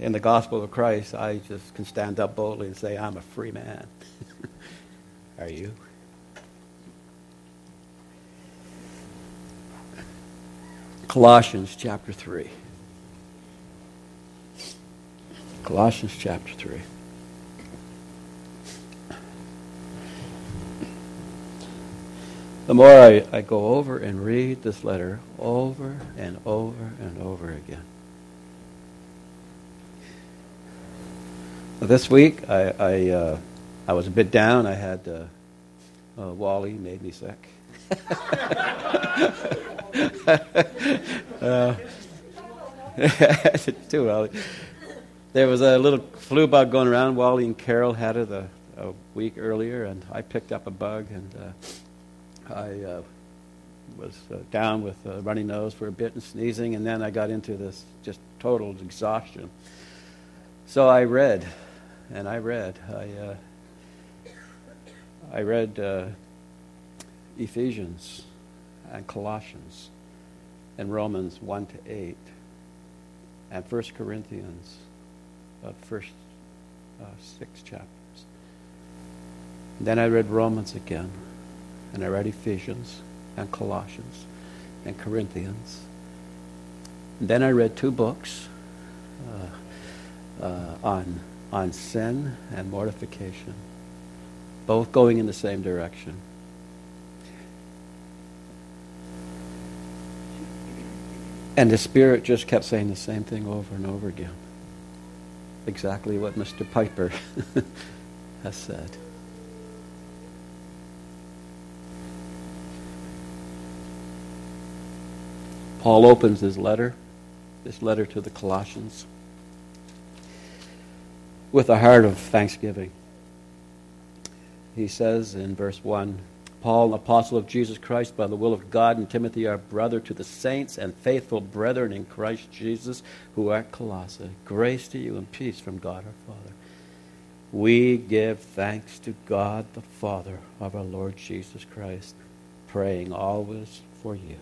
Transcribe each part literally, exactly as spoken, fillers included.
in the gospel of Christ, I just can stand up boldly and say, I'm a free man. Are you? Colossians chapter three. Colossians chapter three. The more I, I go over and read this letter over and over and over again. This week, I I, uh, I was a bit down. I had uh, uh, Wally made me sick. uh, too Wally. There was a little flu bug going around. Wally and Carol had it a, a week earlier, and I picked up a bug, and uh, I uh, was uh, down with a runny nose for a bit and sneezing, and then I got into this just total exhaustion. So I read, and I read. I uh, I read uh, Ephesians and Colossians and Romans one to eight and First Corinthians, uh, first uh, six chapters. And then I read Romans again, and I read Ephesians and Colossians and Corinthians. And then I read two books uh, uh, on on sin and mortification, both going in the same direction. And the Spirit just kept saying the same thing over and over again. Exactly what Mister Piper has said. Paul opens his letter, this letter to the Colossians, with a heart of thanksgiving. He says in verse one, Paul, an apostle of Jesus Christ by the will of God, and Timothy, our brother, to the saints and faithful brethren in Christ Jesus who are at Colossae, grace to you and peace from God our Father. We give thanks to God the Father of our Lord Jesus Christ, praying always for you.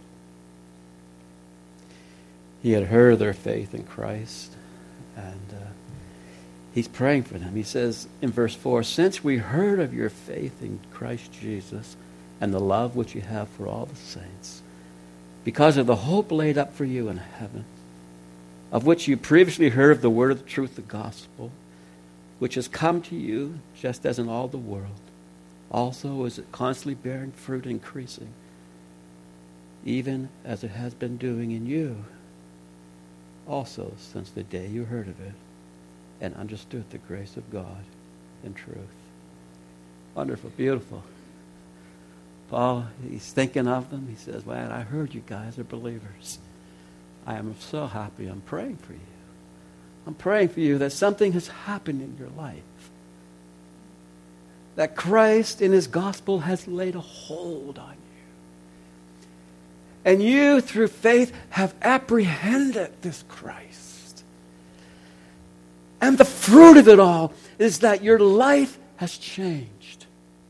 He had heard of their faith in Christ, and uh, he's praying for them. He says in verse four, since we heard of your faith in Christ Jesus and the love which you have for all the saints, because of the hope laid up for you in heaven, of which you previously heard of the word of the truth, the gospel, which has come to you just as in all the world, also is it constantly bearing fruit, increasing, even as it has been doing in you, also since the day you heard of it and understood the grace of God in truth. Wonderful, beautiful. Paul, he's thinking of them. He says, man, I heard you guys are believers. I am so happy. I'm praying for you. I'm praying for you that something has happened in your life. That Christ in his gospel has laid a hold on you. And you, through faith, have apprehended this Christ. And the fruit of it all is that your life has changed.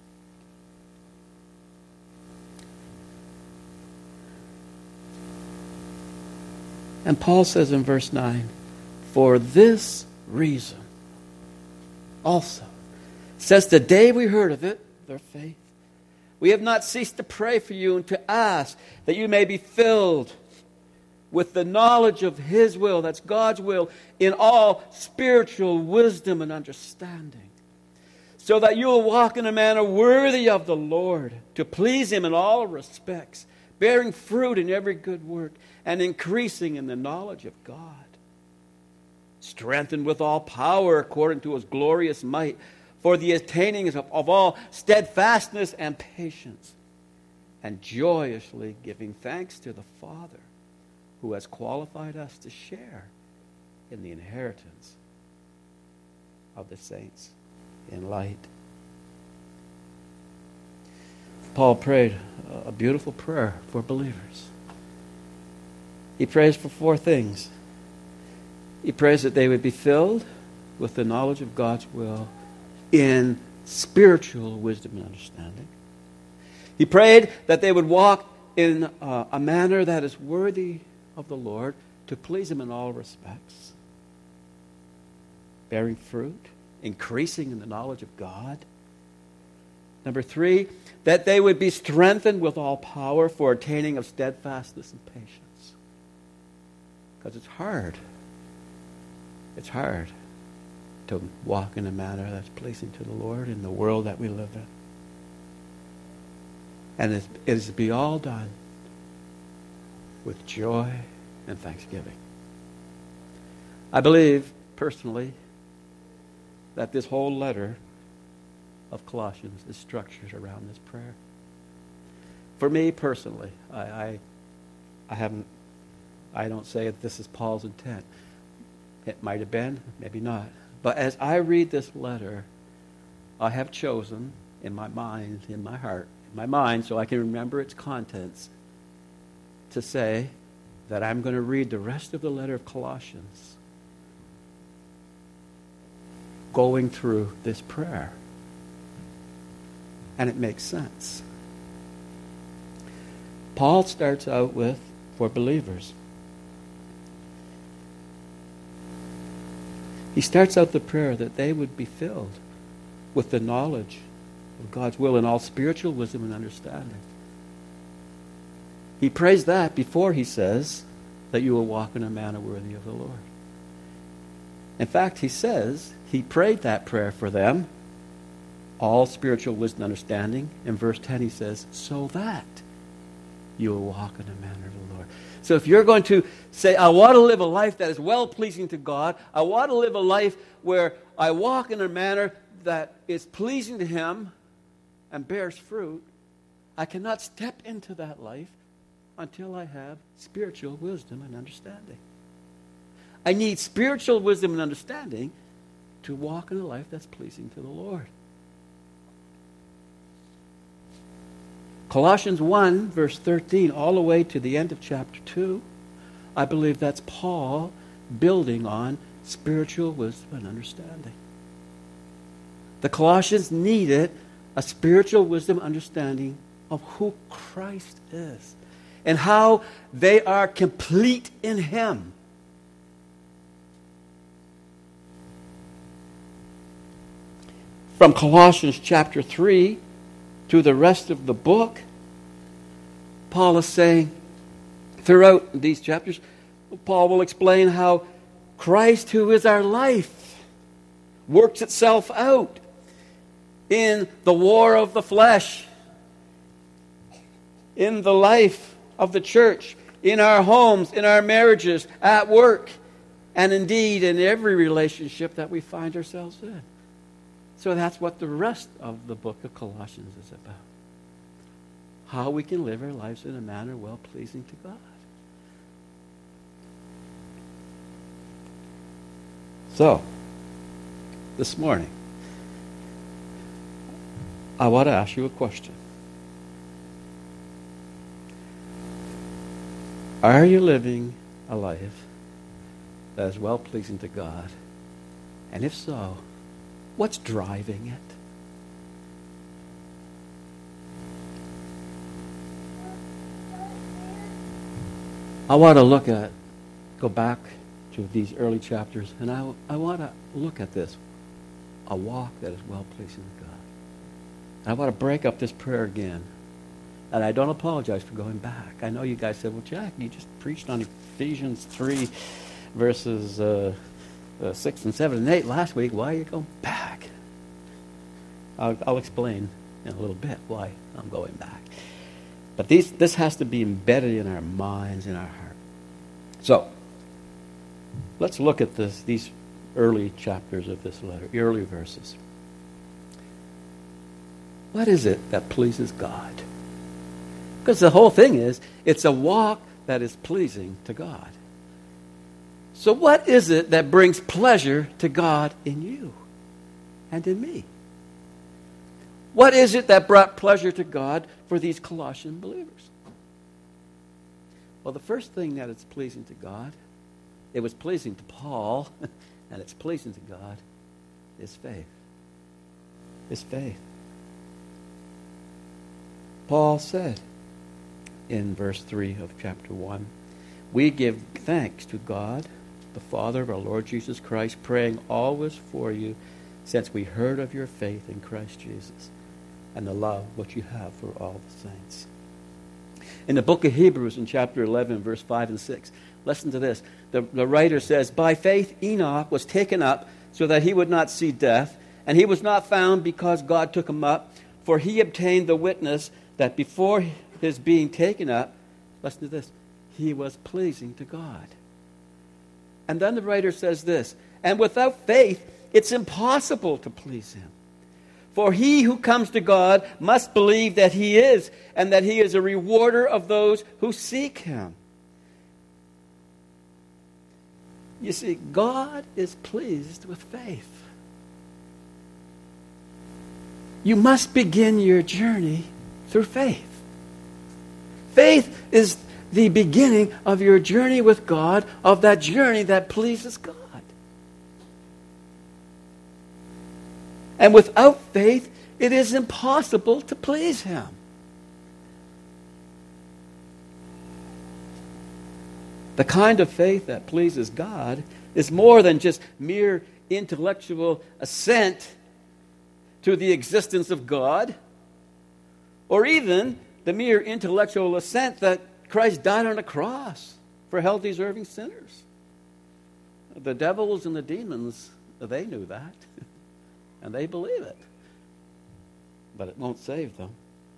And Paul says in verse nine, for this reason also, says the day we heard of it, their faith, we have not ceased to pray for you and to ask that you may be filled with the knowledge of his will, that's God's will, in all spiritual wisdom and understanding, so that you will walk in a manner worthy of the Lord, to please him in all respects, bearing fruit in every good work, and increasing in the knowledge of God, strengthened with all power according to his glorious might, for the attaining of, of all steadfastness and patience, and joyously giving thanks to the Father, who has qualified us to share in the inheritance of the saints in light. Paul prayed a beautiful prayer for believers. He prays for four things. He prays that they would be filled with the knowledge of God's will in spiritual wisdom and understanding. He prayed that they would walk in uh, a manner that is worthy of the Lord, to please him in all respects. bearing fruit, increasing in the knowledge of God. Number three, that they would be strengthened with all power for attaining of steadfastness and patience. Because it's hard. It's hard to walk in a manner that's pleasing to the Lord in the world that we live in. And it is to be all done with joy and thanksgiving. I believe, personally, that this whole letter of Colossians is structured around this prayer. For me personally, I, I, I haven't, I don't say that this is Paul's intent. It might have been, maybe not. But as I read this letter, I have chosen in my mind, in my heart, in my mind, so I can remember its contents, to say that I'm going to read the rest of the letter of Colossians going through this prayer. And it makes sense. Paul starts out with, for believers. He starts out the prayer that they would be filled with the knowledge of God's will and all spiritual wisdom and understanding. He prays that before he says that you will walk in a manner worthy of the Lord. In fact, he says he prayed that prayer for them, all spiritual wisdom and understanding. In verse ten he says, so that you will walk in a manner of the Lord. So if you're going to say, I want to live a life that is well-pleasing to God, I want to live a life where I walk in a manner that is pleasing to Him and bears fruit, I cannot step into that life until I have spiritual wisdom and understanding. I need spiritual wisdom and understanding to walk in a life that's pleasing to the Lord. Colossians one, verse thirteen, all the way to the end of chapter two, I believe that's Paul building on spiritual wisdom and understanding. The Colossians needed a spiritual wisdom understanding of who Christ is and how they are complete in Him. From Colossians chapter three to the rest of the book, Paul is saying, throughout these chapters, Paul will explain how Christ, who is our life, works itself out in the war of the flesh, in the life of the church, in our homes, in our marriages, at work, and indeed in every relationship that we find ourselves in. So that's what the rest of the book of Colossians is about. How we can live our lives in a manner well-pleasing to God. So, this morning, I want to ask you a question. Are you living a life that is well-pleasing to God? And if so, what's driving it? I want to look at, go back to these early chapters, and I, I want to look at this, a walk that is well-pleasing to God. And I want to break up this prayer again. And I don't apologize for going back. I know you guys said, well, Jack, you just preached on Ephesians three, verses uh, uh, six and seven and eight last week. Why are you going back? I'll, I'll explain in a little bit why I'm going back. But these, this has to be embedded in our minds, in our heart. So, let's look at this, these early chapters of this letter, early verses. What is it that pleases God? Because the whole thing is, it's a walk that is pleasing to God. So what is it that brings pleasure to God in you and in me? What is it that brought pleasure to God for these Colossian believers? Well, the first thing that is pleasing to God, it was pleasing to Paul, and it's pleasing to God, is faith. Is faith. Paul said in verse three of chapter one, we give thanks to God the Father of our Lord Jesus Christ, praying always for you, since we heard of your faith in Christ Jesus and the love which you have for all the saints. In the book of Hebrews, in chapter eleven, verse five and six, listen to this. The, the writer says, by faith Enoch was taken up so that he would not see death, and he was not found because God took him up, for he obtained the witness that before his being taken up, listen to this, he was pleasing to God. And then the writer says this, and without faith it's impossible to please him. For he who comes to God must believe that he is, and that he is a rewarder of those who seek him. You see, God is pleased with faith. You must begin your journey through faith. Faith is the beginning of your journey with God, of that journey that pleases God. And without faith, it is impossible to please him. The kind of faith that pleases God is more than just mere intellectual assent to the existence of God, or even the mere intellectual assent that Christ died on a cross for hell-deserving sinners. The devils and the demons, they knew that, and they believe it, but it won't save them.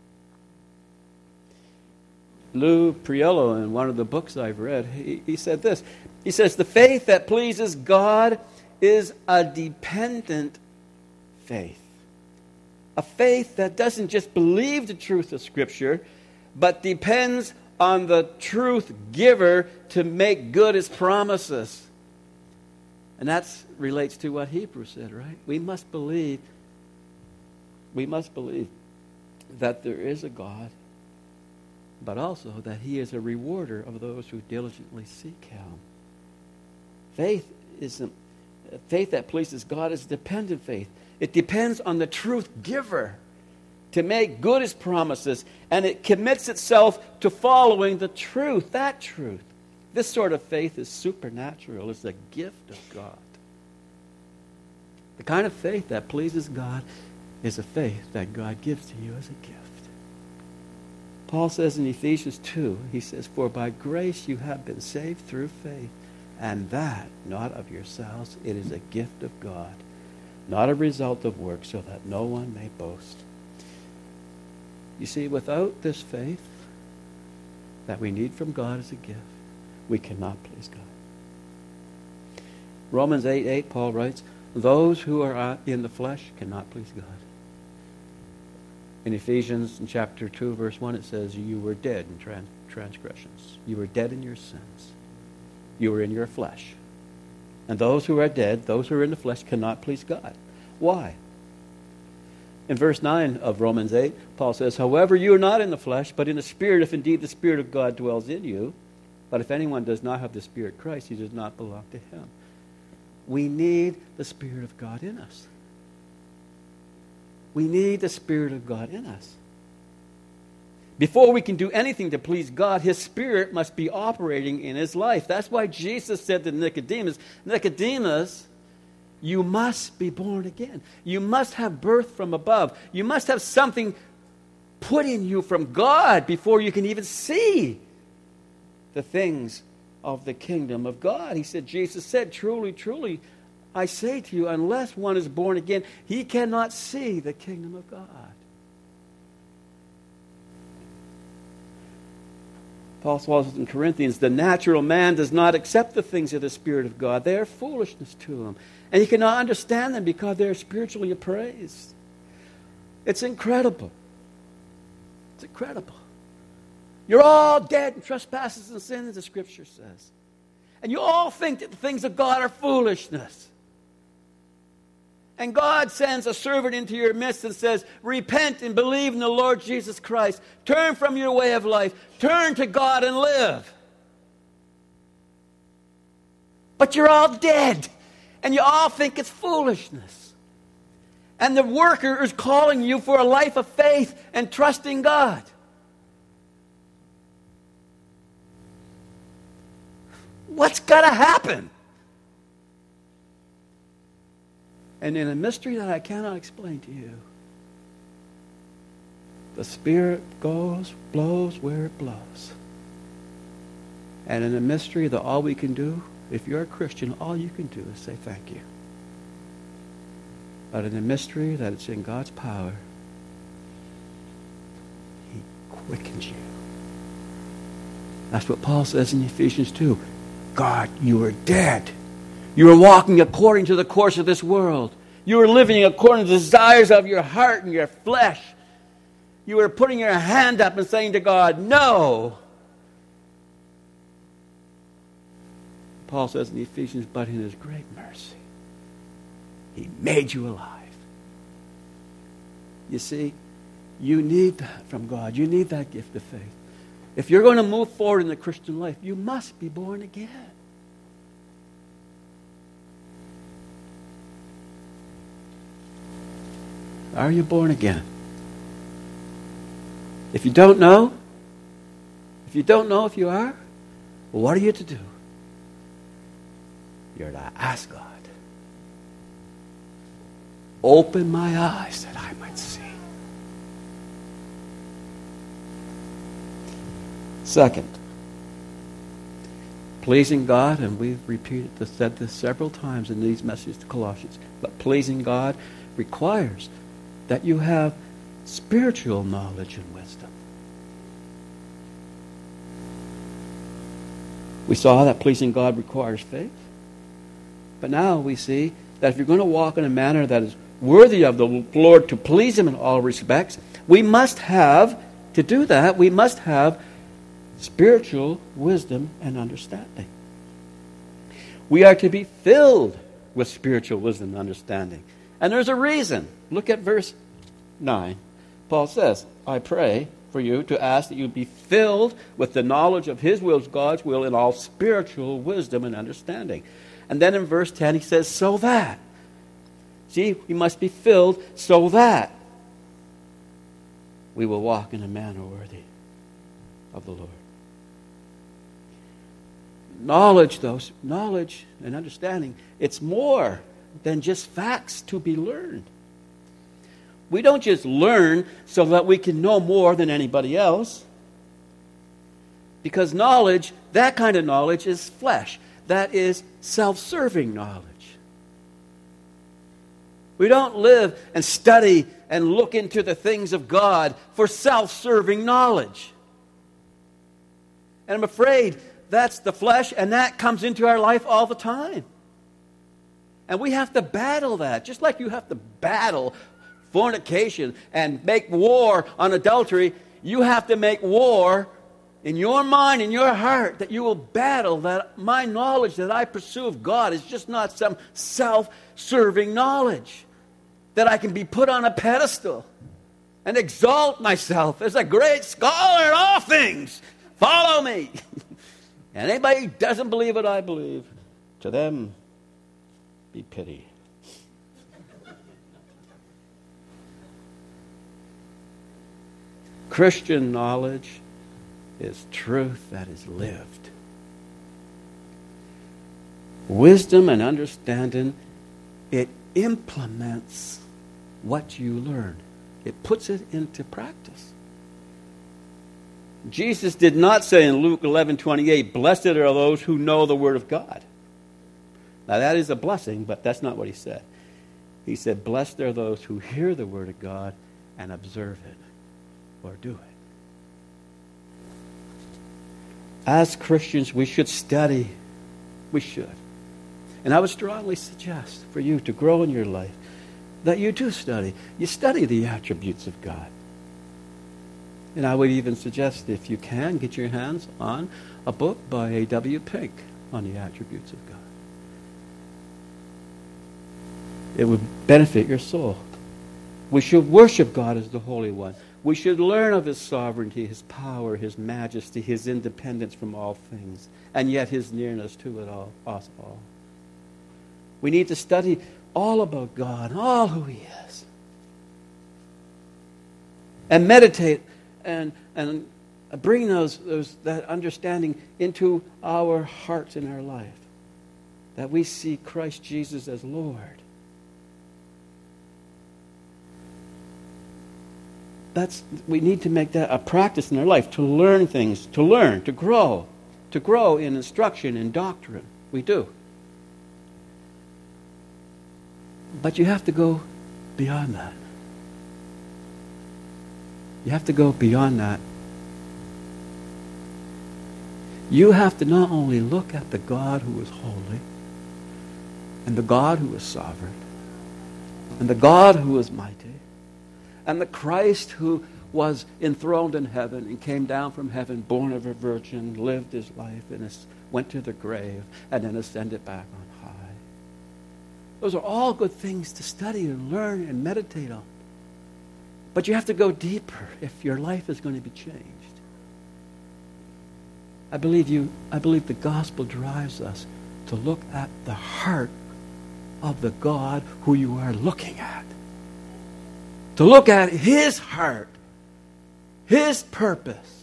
Lou Priello, in one of the books I've read, he, he said this. He says, the faith that pleases God is a dependent faith. A faith that doesn't just believe the truth of Scripture, but depends on the truth giver to make good his promises. And that relates to what Hebrews said, right? We must believe, we must believe that there is a God, but also that he is a rewarder of those who diligently seek him. Faith is a, faith that pleases God is dependent faith. It depends on the truth giver to make good his promises, and it commits itself to following the truth, that truth. This sort of faith is supernatural. It's a gift of God. The kind of faith that pleases God is a faith that God gives to you as a gift. Paul says in Ephesians two, he says, for by grace you have been saved through faith, and that not of yourselves, it is a gift of God, not a result of works, so that no one may boast. You see, without this faith that we need from God as a gift, we cannot please God. Romans eight eight, Paul writes, those who are in the flesh cannot please God. In Ephesians in chapter two, verse one, it says, you were dead in trans- transgressions. You were dead in your sins. You were in your flesh. And those who are dead, those who are in the flesh, cannot please God. Why? In verse nine of Romans eight, Paul says, however, you are not in the flesh, but in the Spirit, if indeed the Spirit of God dwells in you. But if anyone does not have the Spirit of Christ, he does not belong to him. We need the Spirit of God in us. We need the Spirit of God in us. Before we can do anything to please God, his Spirit must be operating in his life. That's why Jesus said to Nicodemus, Nicodemus, you must be born again. You must have birth from above. You must have something put in you from God before you can even see the things of the kingdom of God. He said, Jesus said, truly, truly, I say to you, unless one is born again, he cannot see the kingdom of God. Paul says in Corinthians, the natural man does not accept the things of the Spirit of God. They are foolishness to him. And he cannot understand them because they are spiritually appraised. It's incredible. It's incredible. You're all dead in trespasses and sins, the Scripture says. And you all think that the things of God are foolishness. And God sends a servant into your midst and says, repent and believe in the Lord Jesus Christ. Turn from your way of life. Turn to God and live. But you're all dead. And you all think it's foolishness. And the worker is calling you for a life of faith and trusting God. What's got to happen? And in a mystery that I cannot explain to you, the Spirit goes, blows where it blows. And in a mystery that all we can do, if you're a Christian, all you can do is say thank you. But in a mystery that it's in God's power, He quickens you. That's what Paul says in Ephesians two. God, you are dead. You are walking according to the course of this world. You are living according to the desires of your heart and your flesh. You are putting your hand up and saying to God, no. Paul says in Ephesians, but in His great mercy, He made you alive. You see, you need that from God. You need that gift of faith. If you're going to move forward in the Christian life, you must be born again. Are you born again? If you don't know, if you don't know if you are, well, what are you to do? You're to ask God. Open my eyes that I might see. Second, pleasing God, and we've repeated this, said this several times in these messages to Colossians, but pleasing God requires that you have spiritual knowledge and wisdom. We saw that pleasing God requires faith. But now we see that if you're going to walk in a manner that is worthy of the Lord to please Him in all respects, we must have, to do that, we must have spiritual wisdom and understanding. We are to be filled with spiritual wisdom and understanding. And there's a reason. Look at verse nine. Paul says, I pray for you to ask that you be filled with the knowledge of His will, God's will, in all spiritual wisdom and understanding. And then in verse ten he says, so that. See, we must be filled so that we will walk in a manner worthy of the Lord. Knowledge, though, knowledge and understanding, it's more than just facts to be learned. We don't just learn so that we can know more than anybody else. Because knowledge, that kind of knowledge is flesh. That is self-serving knowledge. We don't live and study and look into the things of God for self-serving knowledge. And I'm afraid that's the flesh, and that comes into our life all the time. And we have to battle that, just like you have to battle fornication and make war on adultery. You have to make war in your mind, in your heart, that you will battle that my knowledge that I pursue of God is just not some self-serving knowledge that I can be put on a pedestal and exalt myself as a great scholar in all things. Follow me. And anybody who doesn't believe what I believe, to them be pity. Christian knowledge is truth that is lived. Wisdom and understanding, it implements what you learn. It puts it into practice. Jesus did not say in Luke eleven twenty-eight, blessed are those who know the Word of God. Now that is a blessing, but that's not what He said. He said, blessed are those who hear the Word of God and observe it or do it. As Christians, we should study. We should. And I would strongly suggest for you to grow in your life that you do study. You study the attributes of God. And I would even suggest, if you can, get your hands on a book by A W Pink on the attributes of God. It would benefit your soul. We should worship God as the Holy One. We should learn of His sovereignty, His power, His majesty, His independence from all things, and yet His nearness to it all, us all. We need to study all about God, all who He is, and meditate and and bring those those that understanding into our hearts and our life, that we see Christ Jesus as Lord, that's we need to make that a practice in our life, to learn things, to learn, to grow, to grow in instruction and doctrine. We do. But you have to go beyond that. You have to go beyond that. You have to not only look at the God who is holy, and the God who is sovereign, and the God who is mighty, and the Christ who was enthroned in heaven and came down from heaven, born of a virgin, lived his life, and went to the grave, and then ascended back on high. Those are all good things to study and learn and meditate on. But you have to go deeper if your life is going to be changed. I believe you. I believe the gospel drives us to look at the heart of the God who you are looking at. To look at his heart, his purpose.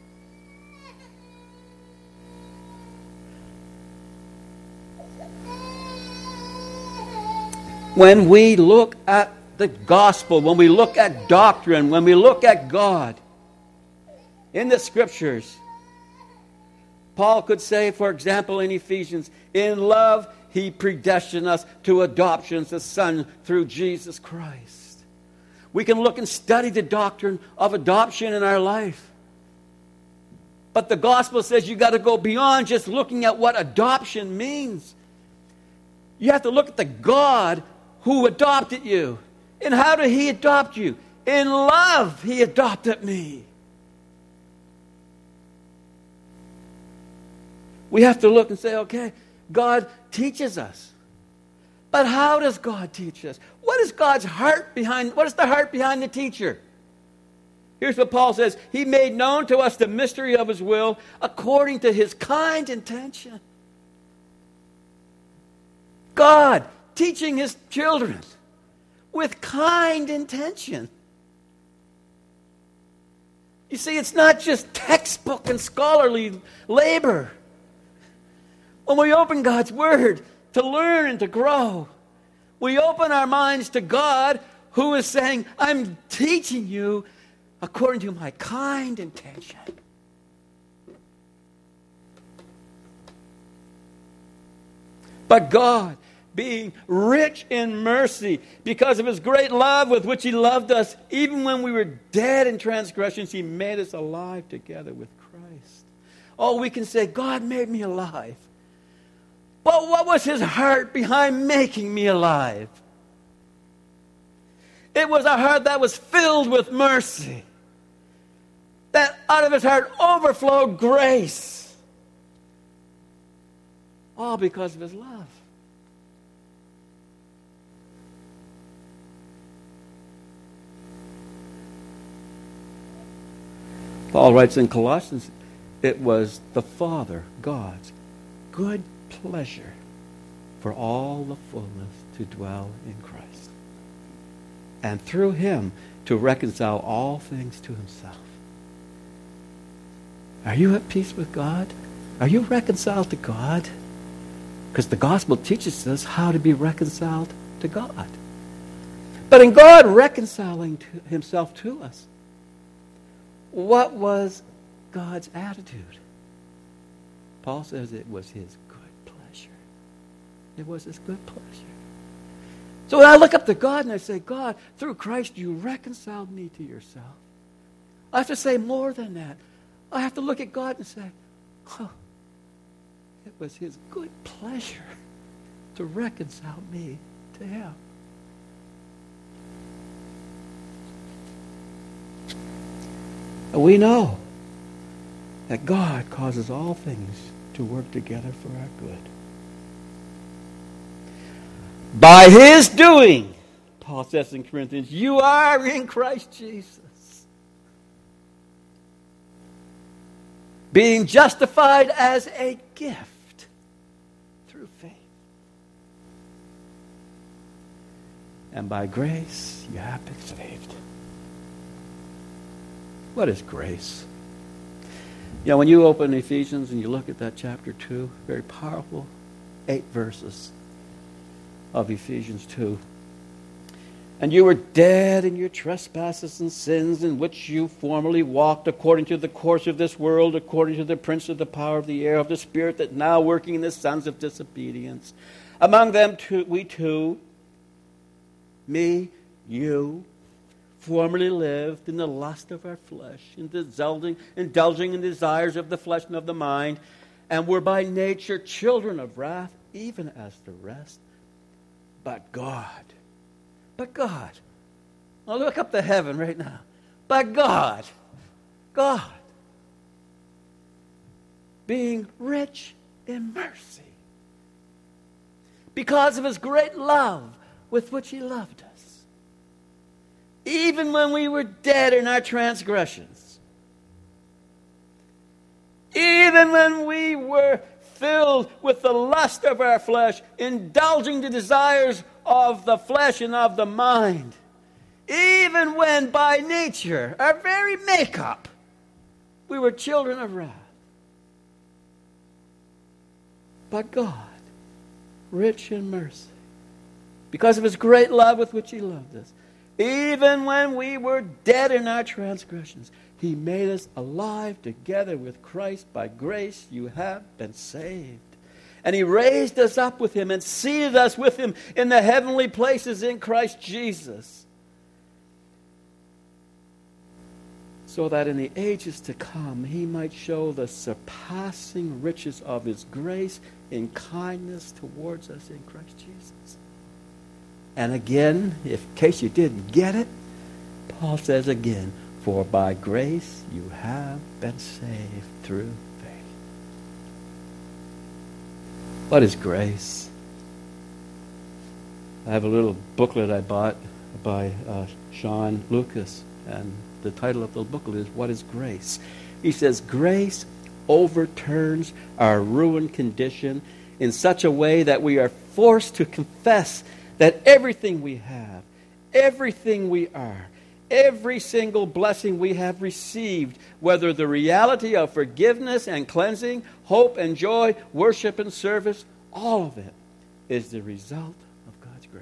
When we look at the gospel, when we look at doctrine, when we look at God in the scriptures, Paul could say, for example, in Ephesians, in love he predestined us to adoption as a son through Jesus Christ. We can look and study the doctrine of adoption in our life. But the gospel says you've got to go beyond just looking at what adoption means. You have to look at the God who adopted you. And how did he adopt you? In love he adopted me. We have to look and say, okay, God teaches us. But how does God teach us? What is God's heart behind, what is the heart behind the teacher? Here's what Paul says. He made known to us the mystery of his will according to his kind intention. God teaching his children with kind intention. You see, it's not just textbook and scholarly labor. When we open God's Word to learn and to grow, we open our minds to God who is saying, I'm teaching you according to my kind intention. But God, being rich in mercy, because of his great love with which he loved us, even when we were dead in transgressions, he made us alive together with Christ. Oh, we can say, God made me alive. But what was his heart behind making me alive? It was a heart that was filled with mercy. That out of his heart overflowed grace. All because of his love. Paul writes in Colossians, it was the Father, God's good pleasure for all the fullness to dwell in Christ, and through him to reconcile all things to himself. Are you at peace with God? Are you reconciled to God? Because the gospel teaches us how to be reconciled to God. But in God reconciling to himself to us, what was God's attitude? Paul says it was his good pleasure. It was his good pleasure. So when I look up to God and I say, God, through Christ you reconciled me to yourself, I have to say more than that. I have to look at God and say, oh, it was his good pleasure to reconcile me to him. And we know that God causes all things to work together for our good. By his doing, Paul says in Corinthians, you are in Christ Jesus, being justified as a gift through faith. And by grace you have been saved. What is grace? You know, when you open Ephesians and you look at that chapter two, very powerful, eight verses of Ephesians two, And you were dead in your trespasses and sins, in which you formerly walked according to the course of this world, according to the prince of the power of the air, of the spirit that now working in the sons of disobedience. Among them too, we too, me, you, formerly lived in the lust of our flesh, indulging, indulging in desires of the flesh and of the mind, and were by nature children of wrath, even as the rest. But God, but God, I'll look up to heaven right now. But God, God, being rich in mercy, because of his great love with which he loved us, even when we were dead in our transgressions, even when we were filled with the lust of our flesh, indulging the desires of the flesh and of the mind, even when by nature, our very makeup, we were children of wrath. But God, rich in mercy, because of his great love with which he loved us, even when we were dead in our transgressions, he made us alive together with Christ. By grace you have been saved. And he raised us up with him and seated us with him in the heavenly places in Christ Jesus, so that in the ages to come he might show the surpassing riches of his grace in kindness towards us in Christ Jesus. And again, if, in case you didn't get it, Paul says again, for by grace you have been saved through faith. What is grace? I have a little booklet I bought by uh, Sean Lucas, and the title of the booklet is, What is Grace? He says, grace overturns our ruined condition in such a way that we are forced to confess that everything we have, everything we are, every single blessing we have received, whether the reality of forgiveness and cleansing, hope and joy, worship and service, all of it is the result of God's grace.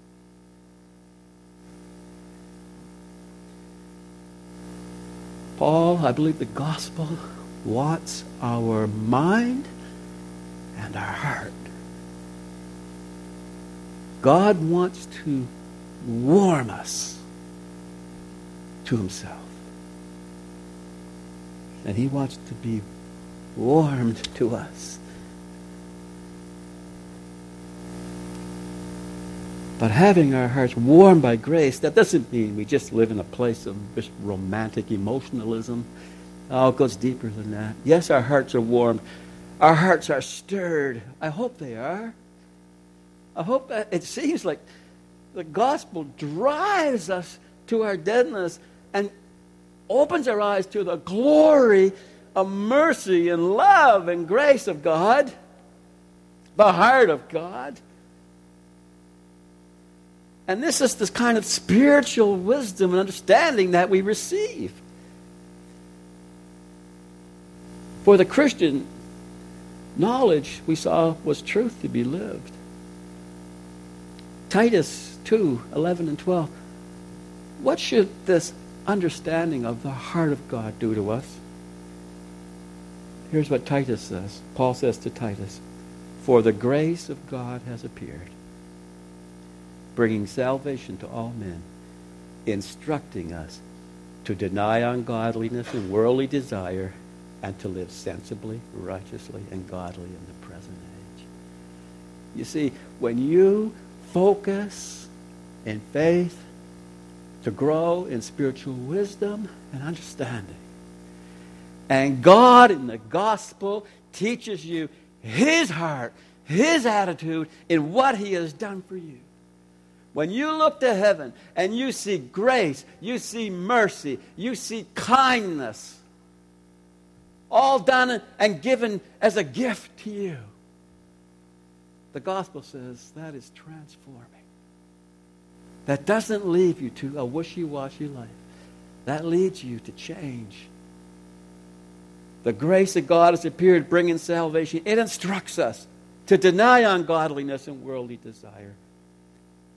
Paul, I believe the gospel wants our mind and our heart. God wants to warm us to himself. And he wants to be warmed to us. But having our hearts warmed by grace, that doesn't mean we just live in a place of just romantic emotionalism. Oh, it goes deeper than that. Yes, our hearts are warmed. Our hearts are stirred. I hope they are. I hope that it seems like the gospel drives us to our deadness and opens our eyes to the glory of mercy and love and grace of God, the heart of God. And this is this kind of spiritual wisdom and understanding that we receive. For the Christian, knowledge, we saw, was truth to be lived. Titus two, eleven and twelve. What should this understanding of the heart of God do to us? Here's what Titus says. Paul says to Titus, for the grace of God has appeared, bringing salvation to all men, instructing us to deny ungodliness and worldly desire, and to live sensibly, righteously, and godly in the present age. You see, when you focus in faith to grow in spiritual wisdom and understanding, and God in the gospel teaches you his heart, his attitude in what he has done for you. When you look to heaven and you see grace, you see mercy, you see kindness, all done and given as a gift to you, the gospel says that is transforming. That doesn't leave you to a wishy-washy life. That leads you to change. The grace of God has appeared, bringing salvation. It instructs us to deny ungodliness and worldly desire,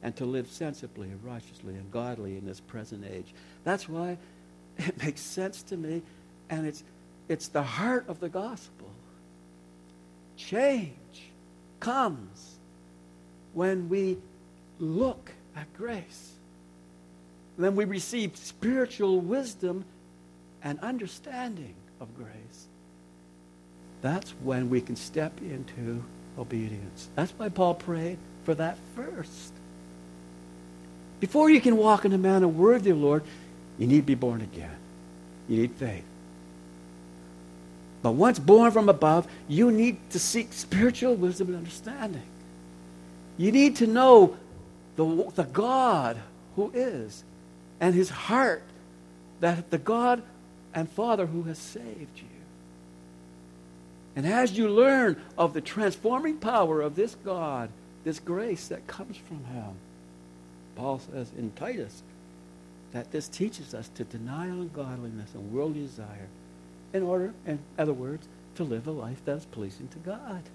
and to live sensibly and righteously and godly in this present age. That's why it makes sense to me, and it's it's the heart of the gospel. Change comes when we look at grace. Then we receive spiritual wisdom and understanding of grace. That's when we can step into obedience. That's why Paul prayed for that first. Before you can walk in a manner worthy of the Lord, you need to be born again. You need faith. But once born from above, you need to seek spiritual wisdom and understanding. You need to know the, the God who is, and his heart, that the God and Father who has saved you. And as you learn of the transforming power of this God, this grace that comes from him, Paul says in Titus that this teaches us to deny ungodliness and worldly desire in order, in other words, to live a life that is pleasing to God.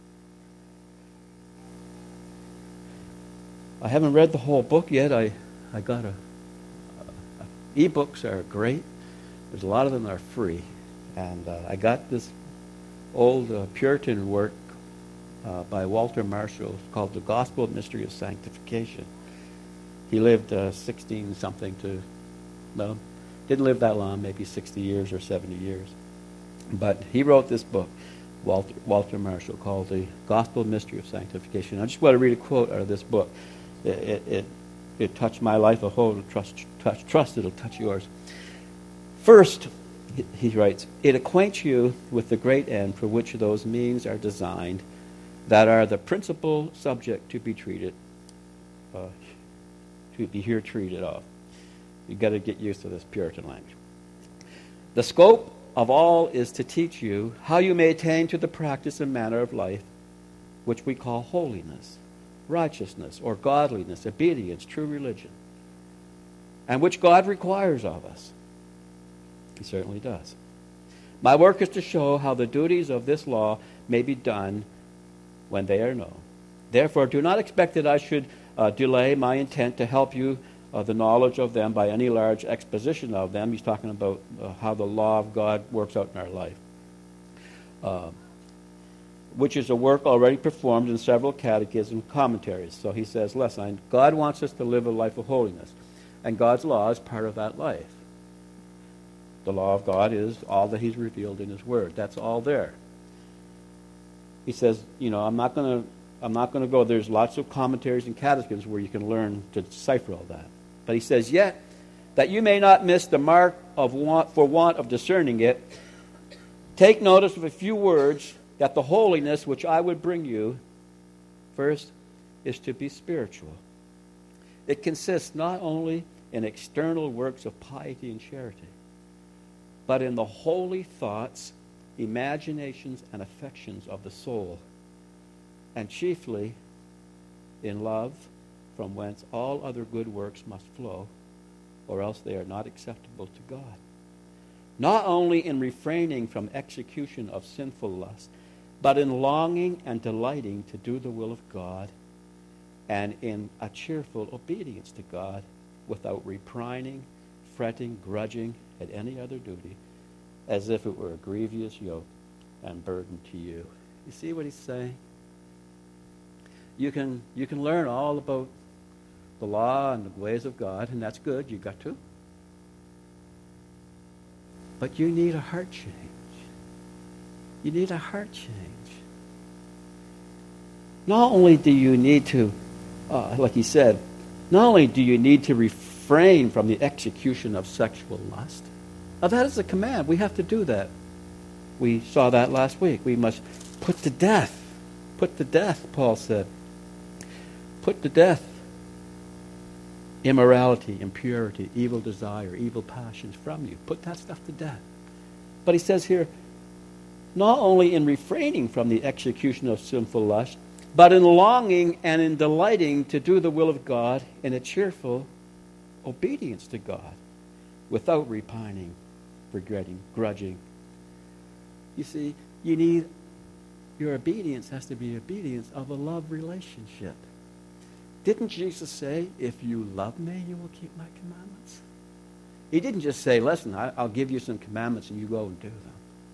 I haven't read the whole book yet. I, I got a, a, a e-books are great. There's a lot of them that are free. And uh, I got this old uh, Puritan work uh, by Walter Marshall called The Gospel Mystery of Sanctification. He lived uh, sixteen something to, well, didn't live that long, maybe sixty years or seventy years. But he wrote this book, Walter, Walter Marshall, called The Gospel Mystery of Sanctification. I just want to read a quote out of this book. It, it, it, it touched my life a whole, trust, trust, trust it'll touch yours. First, he writes, it acquaints you with the great end for which those means are designed that are the principal subject to be treated, uh, to be here treated of. You've got to get used to this Puritan language. The scope of all is to teach you how you may attain to the practice and manner of life which we call holiness, righteousness, or godliness, obedience, true religion, and which God requires of us. He certainly does. My work is to show how the duties of this law may be done when they are known. Therefore, do not expect that I should uh, delay my intent to help you uh, the knowledge of them by any large exposition of them. He's talking about uh, how the law of God works out in our life, uh, which is a work already performed in several catechisms and commentaries. So he says, listen, God wants us to live a life of holiness, and God's law is part of that life. The law of God is all that he's revealed in his word. That's all there. He says, you know, I'm not going to I'm not going to go. There's lots of commentaries and catechisms where you can learn to decipher all that. But he says, yet, that you may not miss the mark of want, for want of discerning it, take notice of a few words that the holiness which I would bring you, first, is to be spiritual. It consists not only in external works of piety and charity, but in the holy thoughts, imaginations, and affections of the soul, and chiefly in love, from whence all other good works must flow, or else they are not acceptable to God. Not only in refraining from execution of sinful lust, but in longing and delighting to do the will of God, and in a cheerful obedience to God, without repining, fretting, grudging at any other duty, as if it were a grievous yoke and burden to you. You see what he's saying? You can you can learn all about the law and the ways of God, and that's good. You got to. But you need a heart change. You need a heart change. Not only do you need to, uh, like he said, not only do you need to refrain from the execution of sexual lust. Now that is a command. We have to do that. We saw that last week. We must put to death. Put to death, Paul said. Put to death immorality, impurity, evil desire, evil passions from you. Put that stuff to death. But he says here, not only in refraining from the execution of sinful lust, but in longing and in delighting to do the will of God in a cheerful obedience to God, without repining, regretting, grudging. You see, you need, your obedience has to be obedience of a love relationship. Didn't Jesus say, if you love me, you will keep my commandments? He didn't just say, listen, I, I'll give you some commandments and you go and do them.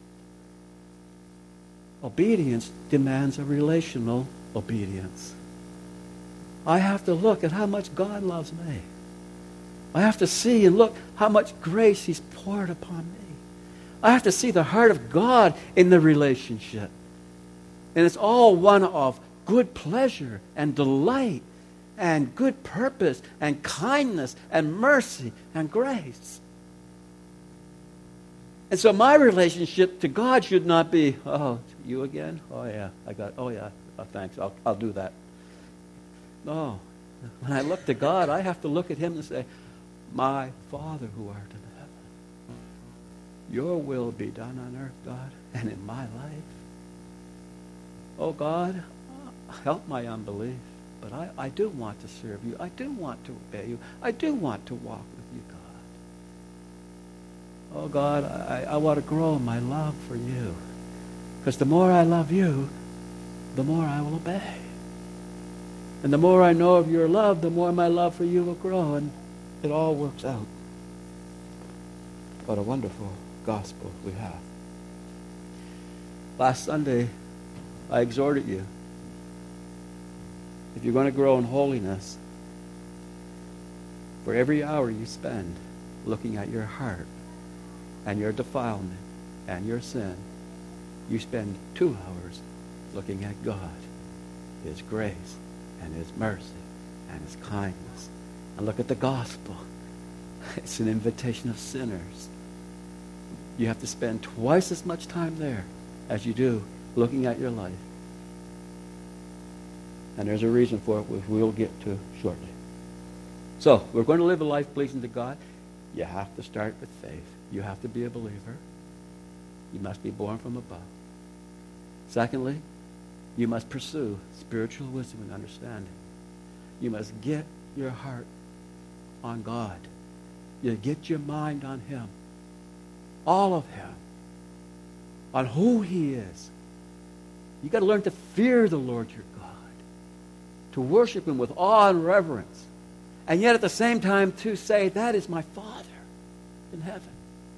Obedience demands a relational obedience. I have to look at how much God loves me. I have to see and look how much grace he's poured upon me. I have to see the heart of God in the relationship. And it's all one of good pleasure and delight and good purpose and kindness and mercy and grace. And so my relationship to God should not be, oh, you again? Oh, yeah, I got, oh, yeah, oh, thanks, I'll, I'll do that. No. When I look to God, I have to look at him and say, my Father who art in heaven, your will be done on earth, God, and in my life. Oh, God, help my unbelief, but I, I do want to serve you. I do want to obey you. I do want to walk with you, God. Oh, God, I, I want to grow in my love for you. Because the more I love you, the more I will obey. And the more I know of your love, the more my love for you will grow. And it all works out. What a wonderful gospel we have. Last Sunday, I exhorted you. If you're going to grow in holiness, for every hour you spend looking at your heart and your defilement and your sin, you spend two hours looking at God, his grace and his mercy and his kindness. And look at the gospel. It's an invitation of sinners. You have to spend twice as much time there as you do looking at your life. And there's a reason for it, which we'll get to shortly. So, we're going to live a life pleasing to God. You have to start with faith. You have to be a believer. You must be born from above. Secondly, you must pursue spiritual wisdom and understanding. You must get your heart on God. You get your mind on him. All of him. On who he is. You've got to learn to fear the Lord your God. To worship him with awe and reverence. And yet at the same time to say, that is my Father in heaven.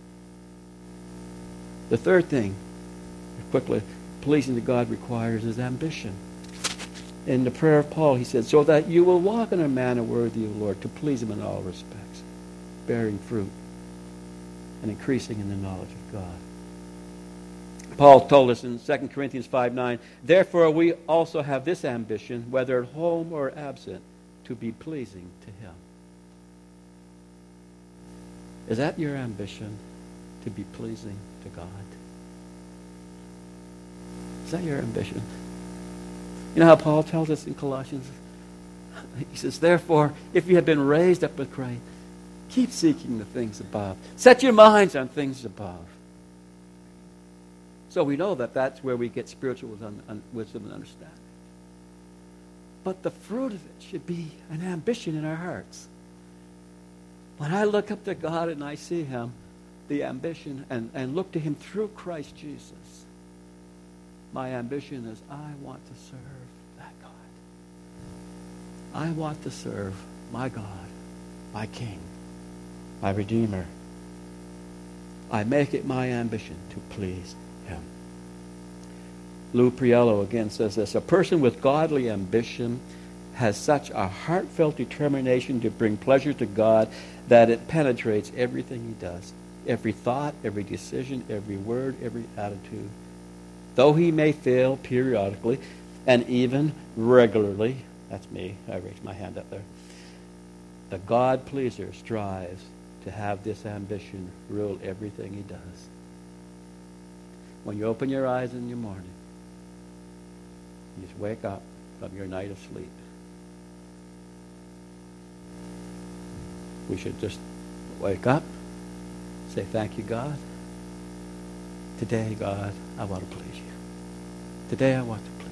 The third thing, quickly, pleasing to God requires is ambition. In the prayer of Paul, he said, so that you will walk in a manner worthy of the Lord, to please him in all respects, bearing fruit and increasing in the knowledge of God. Paul told us in Second Corinthians five nine, therefore we also have this ambition, whether at home or absent, to be pleasing to him. Is that your ambition, to be pleasing to God? Is that your ambition? You know how Paul tells us in Colossians? He says, therefore, if you have been raised up with Christ, keep seeking the things above. Set your minds on things above. So we know that that's where we get spiritual wisdom and understanding. But the fruit of it should be an ambition in our hearts. When I look up to God and I see him, the ambition, and, and look to him through Christ Jesus, my ambition is I want to serve that God. I want to serve my God, my King, my Redeemer. I make it my ambition to please him. Lou Priello again says this, a person with godly ambition has such a heartfelt determination to bring pleasure to God that it penetrates everything he does. Every thought, every decision, every word, every attitude. Though he may fail periodically and even regularly, that's me, I raised my hand up there, the God-pleaser strives to have this ambition rule everything he does. When you open your eyes in the morning, you just wake up from your night of sleep. We should just wake up, say, thank you, God. Today, God, I want to please you. Today, I want to please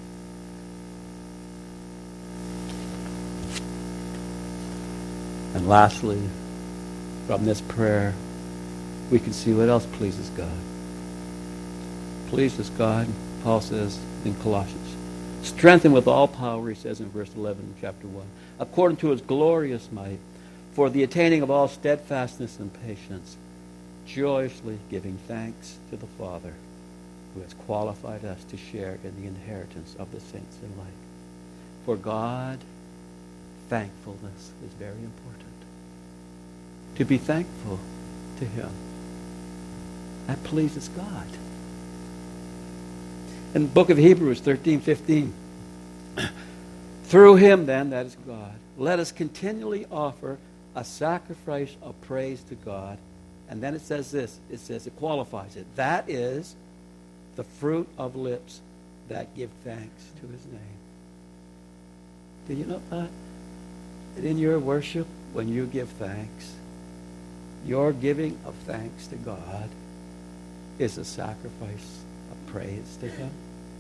you. And lastly, from this prayer, we can see what else pleases God. Pleases God, Paul says in Colossians, Strengthened with all power, he says in verse eleven, chapter one, according to his glorious might, for the attaining of all steadfastness and patience, joyously giving thanks to the Father, who has qualified us to share in the inheritance of the saints in light. For God, thankfulness is very important. To be thankful to him. That pleases God. In the book of Hebrews thirteen fifteen, through him then, that is God, let us continually offer a sacrifice of praise to God. And then it says this, it says, it qualifies it. That is the fruit of lips that give thanks to his name. Do you know that? That in your worship, when you give thanks, your giving of thanks to God is a sacrifice of praise to him.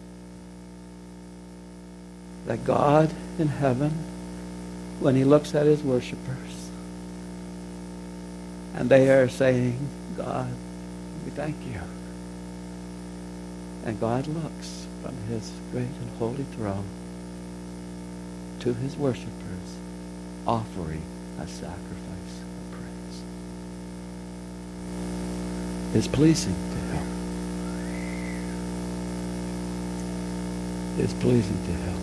That God in heaven, when he looks at his worshipers, and they are saying, God, we thank you. And God looks from his great and holy throne to his worshipers, offering a sacrifice of praise. It's pleasing to him. It's pleasing to him.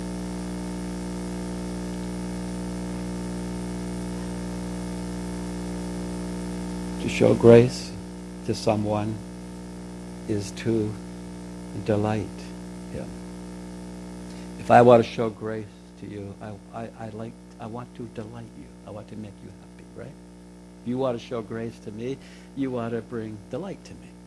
To show grace to someone is to delight him. If I want to show grace to you, I, I, I like I want to delight you. I want to make you happy, right? If you want to show grace to me, you want to bring delight to me.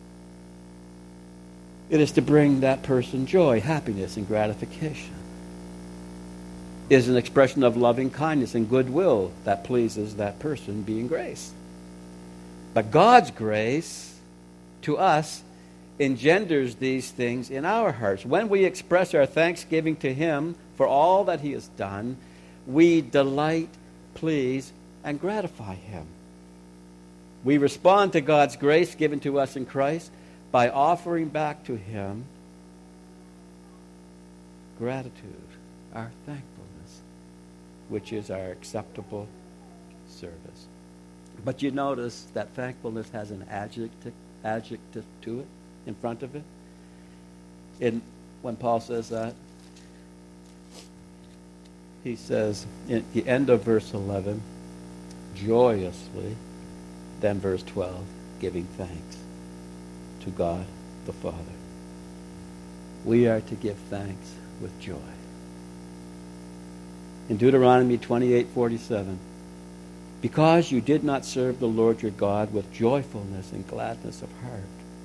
It is to bring that person joy, happiness, and gratification. It is an expression of loving kindness and goodwill that pleases that person, being grace. But God's grace to us engenders these things in our hearts. When we express our thanksgiving to him for all that he has done, we delight, please, and gratify him. We respond to God's grace given to us in Christ by offering back to him gratitude, our thankfulness, which is our acceptable service. But you notice that thankfulness has an adjective, adjective to it, in front of it. In, when Paul says that, he says, in the end of verse eleven, joyously, then verse twelve, giving thanks to God the Father. We are to give thanks with joy. In Deuteronomy twenty-eight forty-seven, because you did not serve the Lord your God with joyfulness and gladness of heart,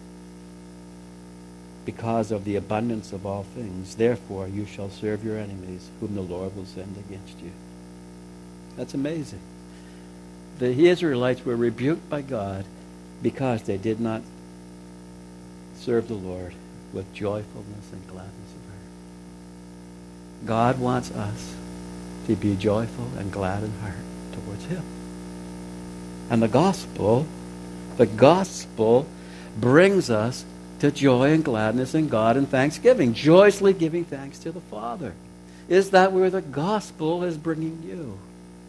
because of the abundance of all things, therefore you shall serve your enemies, whom the Lord will send against you. That's amazing. The Israelites were rebuked by God because they did not serve the Lord with joyfulness and gladness of heart. God wants us to be joyful and glad in heart towards him. And the gospel, the gospel brings us to joy and gladness in God and thanksgiving, joyously giving thanks to the Father. Is that where the gospel is bringing you?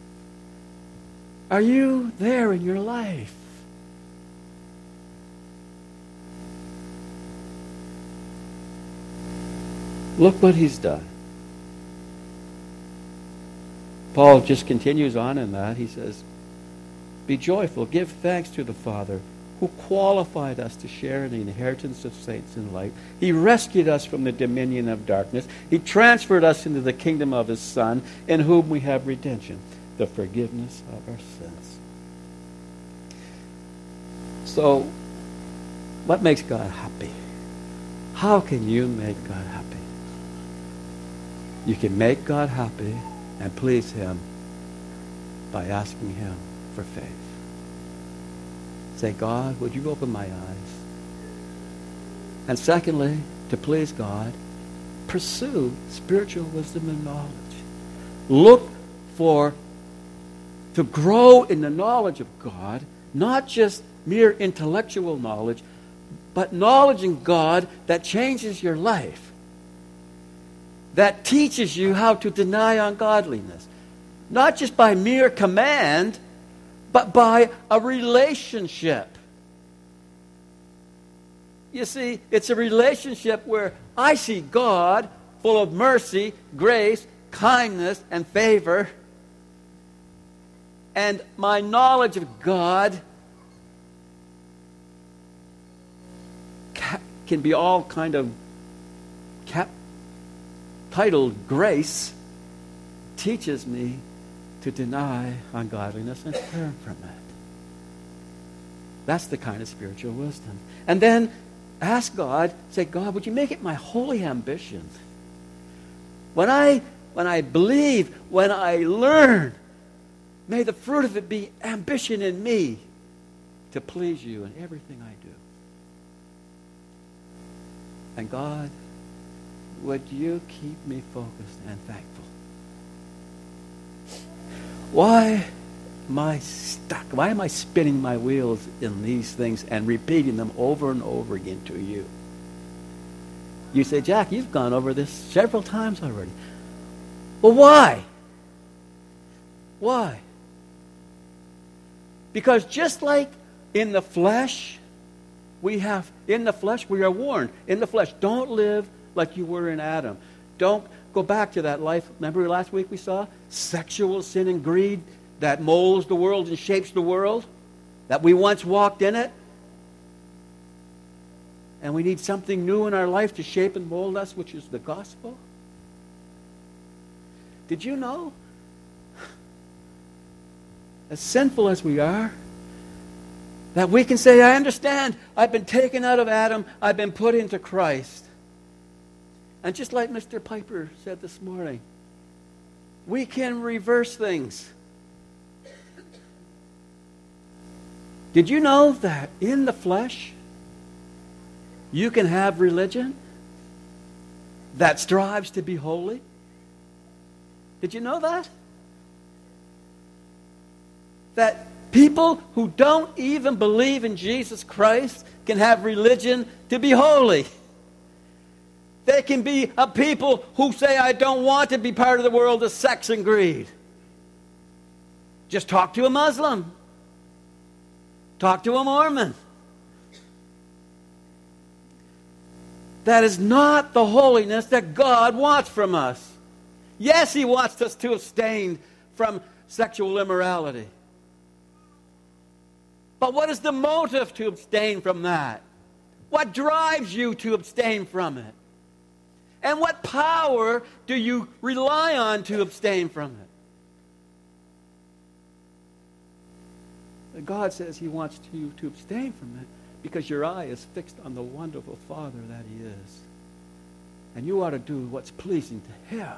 Are you there in your life? Look what he's done. Paul just continues on in that. He says, be joyful, give thanks to the Father, who qualified us to share in the inheritance of saints in light. He rescued us from the dominion of darkness. He transferred us into the kingdom of his Son, in whom we have redemption, the forgiveness of our sins. So, what makes God happy? How can you make God happy? You can make God happy and please him by asking him for faith. Say, God, would you open my eyes? And secondly, to please God, pursue spiritual wisdom and knowledge. Look for, to grow in the knowledge of God, not just mere intellectual knowledge, but knowledge in God that changes your life. that teaches you how to deny ungodliness. Not just by mere command, but by a relationship. You see, it's a relationship where I see God full of mercy, grace, kindness, and favor. And my knowledge of God ca- can be all kind of cap- titled grace, teaches me to deny ungodliness and turn from it. That's the kind of spiritual wisdom. And then ask God, say, God, would you make it my holy ambition? When I when I believe, when I learn, may the fruit of it be ambition in me to please you in everything I do. And God, would you keep me focused and thankful? Why am I stuck? Why am I spinning my wheels in these things and repeating them over and over again to you? You say, Jack, you've gone over this several times already. Well, why? Why? Because just like in the flesh, we have, in the flesh, we are warned. In the flesh, don't live like you were in Adam. Don't go back to that life. Remember last week we saw? Sexual sin and greed that molds the world and shapes the world. That we once walked in it. And we need something new in our life to shape and mold us, which is the gospel. Did you know? As sinful as we are, that we can say, I understand, I've been taken out of Adam, I've been put into Christ. And just like Mister Piper said this morning, we can reverse things. Did you know that in the flesh, you can have religion that strives to be holy? Did you know that? That people who don't even believe in Jesus Christ can have religion to be holy. They can be a people who say, I don't want to be part of the world of sex and greed. Just talk to a Muslim. Talk to a Mormon. That is not the holiness that God wants from us. Yes, He wants us to abstain from sexual immorality. But what is the motive to abstain from that? What drives you to abstain from it? And what power do you rely on to abstain from it? God says He wants you to abstain from it because your eye is fixed on the wonderful Father that He is. And you ought to do what's pleasing to Him.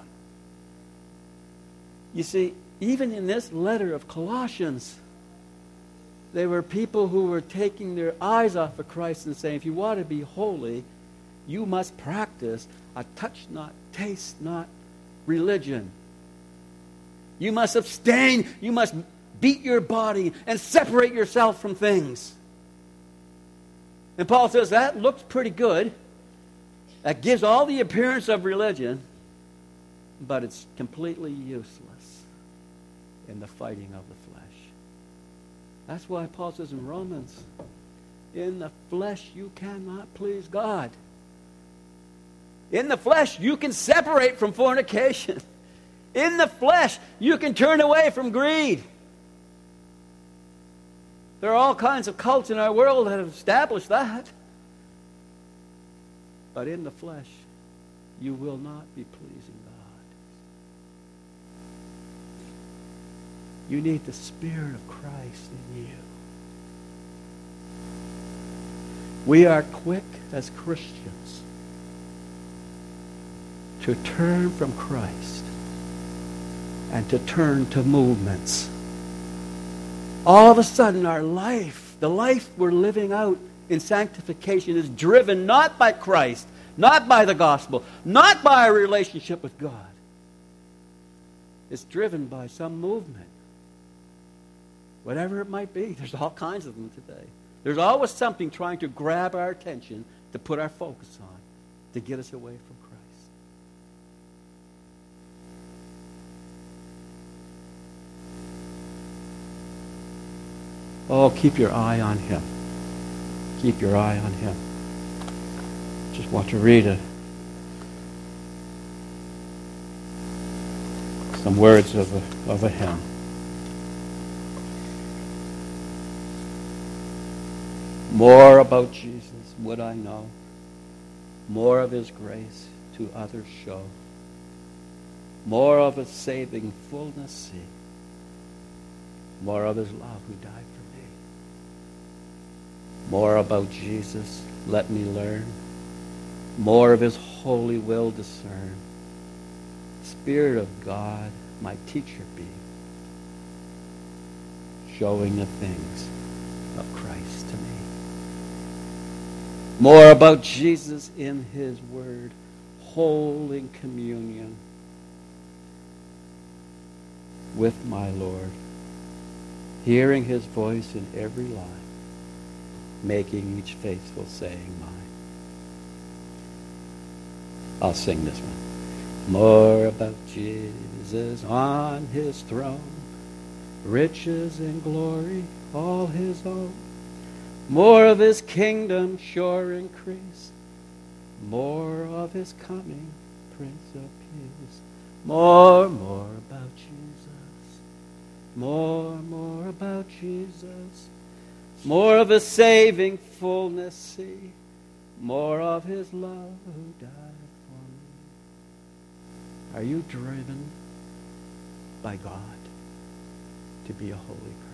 You see, even in this letter of Colossians, they were people who were taking their eyes off of Christ and saying, if you want to be holy, you must practice a touch not, taste not religion. You must abstain. You must beat your body and separate yourself from things. And Paul says that looks pretty good. That gives all the appearance of religion, but it's completely useless in the fighting of the flesh. That's why Paul says in Romans, in the flesh you cannot please God. In the flesh you can separate from fornication. In the flesh you can turn away from greed. There are all kinds of cults in our world that have established that. But in the flesh, you will not be pleasing God. You need the Spirit of Christ in you. We are quick as Christians to turn from Christ and to turn to movements. All of a sudden, our life, the life we're living out in sanctification, is driven not by Christ, not by the gospel, not by a relationship with God. It's driven by some movement. Whatever it might be. There's all kinds of them today. There's always something trying to grab our attention, to put our focus on, to get us away from Christ. Oh, keep your eye on him. Keep your eye on him. Just want to read a, some words of a, of a hymn. More about Jesus would I know, more of his grace to others show, more of his saving fullness see, more of his love who died for me. More about Jesus let me learn, more of his holy will discern. Spirit of God, my teacher be, showing the things of Christ to me. More about Jesus in his word, holding communion with my Lord, hearing his voice in every line, making each faithful saying mine. I'll sing this one. More about Jesus on his throne, riches and glory, all his own. More of his kingdom sure increase, more of his coming, Prince of Peace. More, more about Jesus, more, more about Jesus, more of his saving fullness see, more of his love who died for me. Are you driven by God to be a holy person?